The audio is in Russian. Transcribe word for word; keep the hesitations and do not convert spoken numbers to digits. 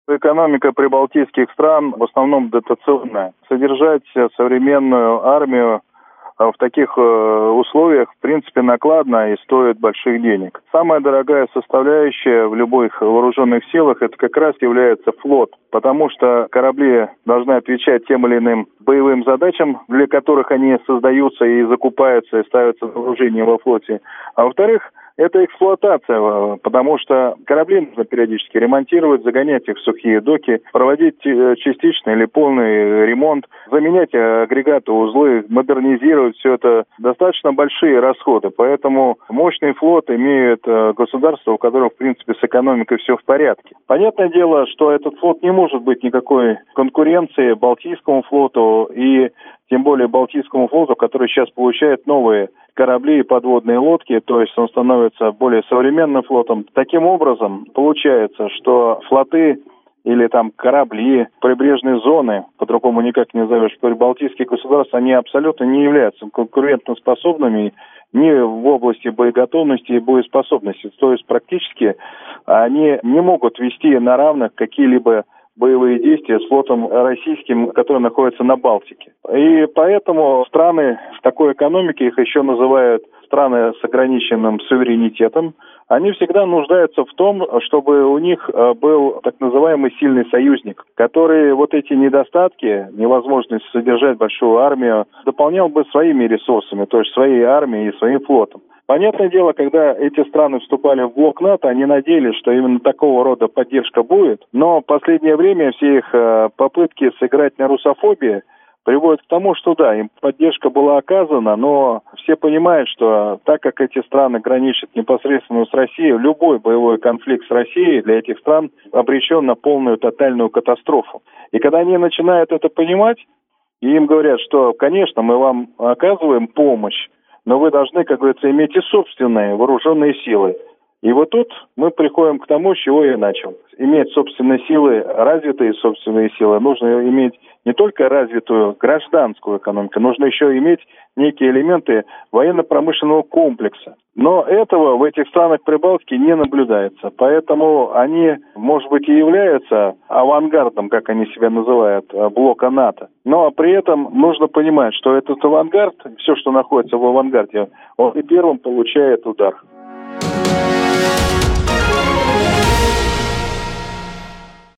Экономика прибалтийских стран в основном дотационная. Содержать современную армию в таких условиях, в принципе, накладно и стоит больших денег. Самая дорогая составляющая в любых вооруженных силах это как раз является флот, потому что корабли должны отвечать тем или иным боевым задачам, для которых они создаются и закупаются и ставятся в вооружение во флоте. А во-вторых, это эксплуатация, потому что корабли нужно периодически ремонтировать, загонять их в сухие доки, проводить частичный или полный ремонт, заменять агрегаты, узлы, модернизировать. Все это достаточно большие расходы. Поэтому мощный флот имеет государство, у которого, в принципе, с экономикой все в порядке. Понятное дело, что этот флот не может быть никакой конкуренции Балтийскому флоту и тем более Балтийскому флоту, который сейчас получает новые корабли и подводные лодки, то есть он становится более современным флотом. Таким образом, получается, что флоты или там корабли, прибрежные зоны, по-другому никак не назовешь, прибалтийские государства, они абсолютно не являются конкурентоспособными ни в области боеготовности и боеспособности. То есть практически они не могут вести на равных какие-либо боевые действия с флотом российским, который находится на Балтике. И поэтому страны в такой экономике, их еще называют страны с ограниченным суверенитетом, они всегда нуждаются в том, чтобы у них был так называемый сильный союзник, который вот эти недостатки, невозможность содержать большую армию, дополнял бы своими ресурсами, то есть своей армией и своим флотом. Понятное дело, когда эти страны вступали в блок НАТО, они надеялись, что именно такого рода поддержка будет, но в последнее время все их попытки сыграть на русофобии приводят к тому, что да, им поддержка была оказана, но все понимают, что так как эти страны граничат непосредственно с Россией, любой боевой конфликт с Россией для этих стран обречен на полную тотальную катастрофу. И когда они начинают это понимать, и им говорят, что, конечно, мы вам оказываем помощь, но вы должны, как говорится, иметь и собственные вооруженные силы. И вот тут мы приходим к тому, с чего я начал. Иметь собственные силы, развитые собственные силы, нужно иметь не только развитую гражданскую экономику, нужно еще иметь некие элементы военно-промышленного комплекса. Но этого в этих странах Прибалтики не наблюдается. Поэтому они, может быть, и являются авангардом, как они себя называют, блока НАТО. Но при этом нужно понимать, что этот авангард, все, что находится в авангарде, он и первым получает удар.